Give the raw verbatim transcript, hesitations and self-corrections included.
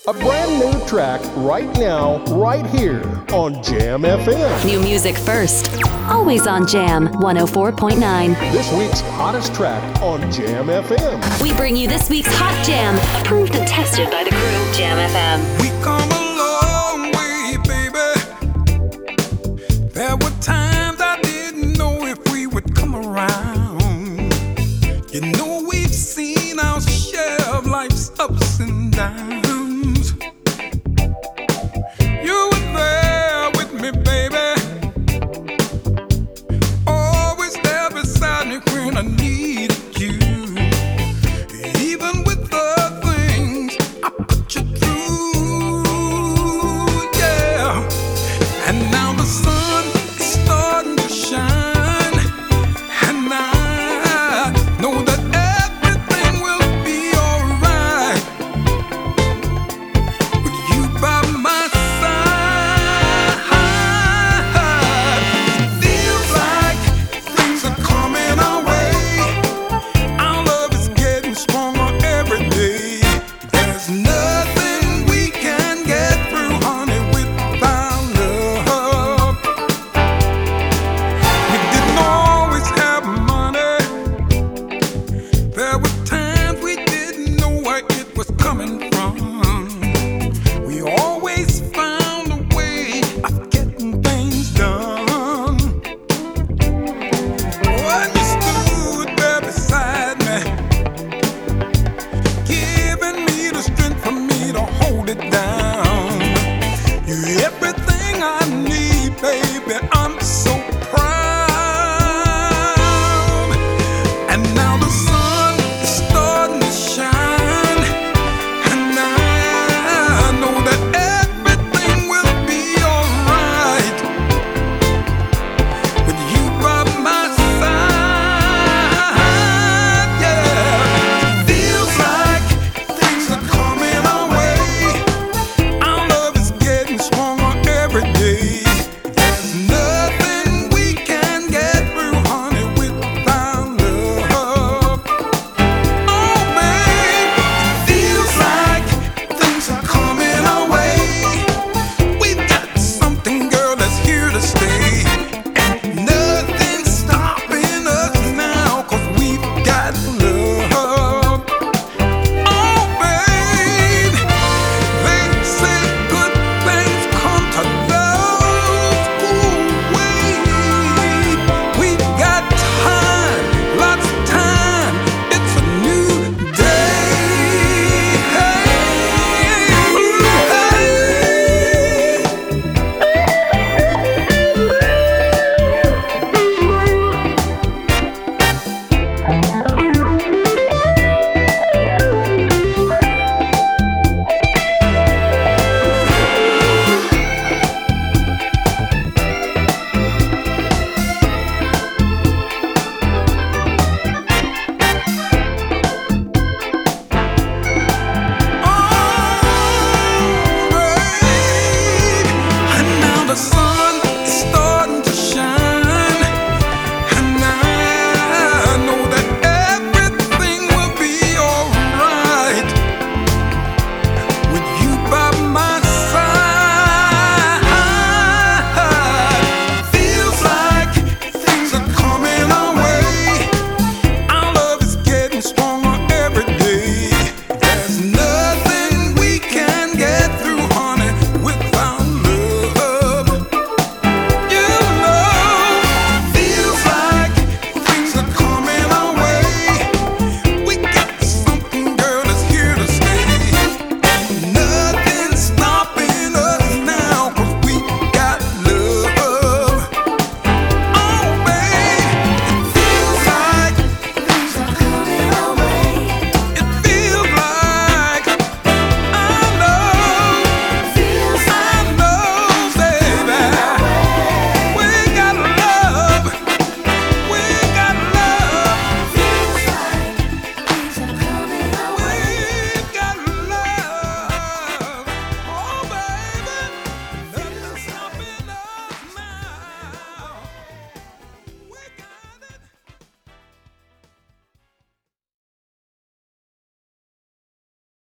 A brand new track right now, right here on Jam F M. New music first, always on Jam one oh four point nine. This week's hottest track on Jam F M. We bring you this week's Hot Jam, approved and tested by the crew, Jam F M. We come a long way, baby. There were times I didn't know if we would come around. You know we've seen our share of life's ups and downs.